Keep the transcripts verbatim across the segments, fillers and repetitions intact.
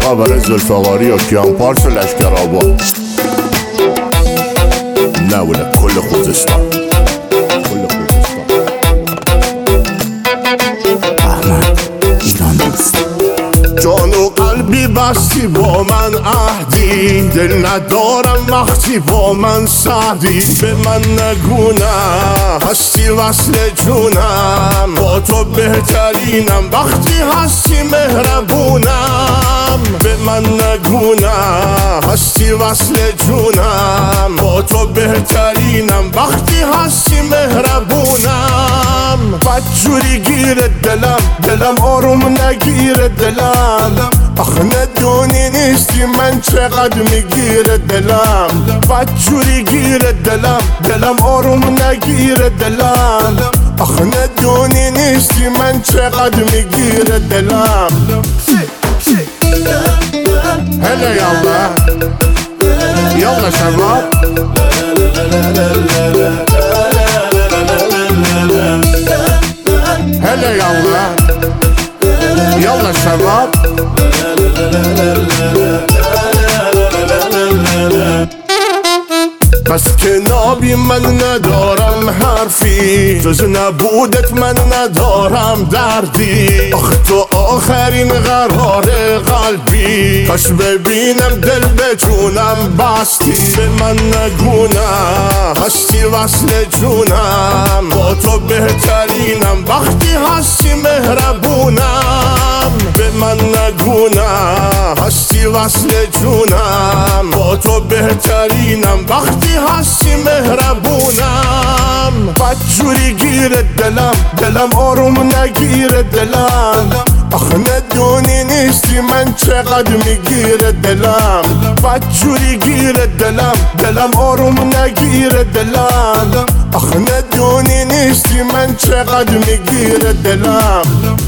فقط برای ذوالفقاری و کیان پارس و لشکر آباد. نه ولی کل خوزستان، کل خوزستان. احمد ایران دوست. جان و قلبی بستی با من عهدی، دل ندارم وقتی با من سعدی. به من نگونه هستی وصل جونم، با تو بهترینم وقتی هستی مهربونم. به من نگونه هستی وصل جونم، با تو بهترینم وقتی هستی مهربونم. بدجوری گیره دلم، دلم آروم نگیره دلم. آخه ندونی نیستی من چقدر میگیره دلم. بدجوری گیره دلم، دلم آروم نگیره دلم. آخه ندونی نیستی من چقدر میگیره دلم. هلا یالا یالا شباب. هلا يلا يلا شباب. بس که نابی من ندارم حرفی، جز نبودت من ندارم دردی. آخه تو آخرین قرار قلبی، کاش ببینم دل به جونم بستی. به من نگونه هستی وصل جونم، با تو بهترینم وقتی هستی مهربونم. به من نگونه هستی وصل جونم، با تو بهترینم وقتی هستی مهربونم. بدجوری گیره دلم، دلم آروم نگیره دلم. آخه ندونی نیستی من چقدر میگیره دلم. بدجوری گیره دلم، دلم آروم نگیره دلم. آخه ندونی نیستی من چقدر میگیره دلم.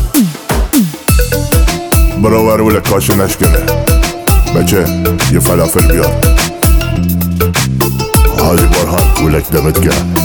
برو ورول کاشو نشکنه بچه، یه فلافل بیار. هادی برهان گولک دمت گرم.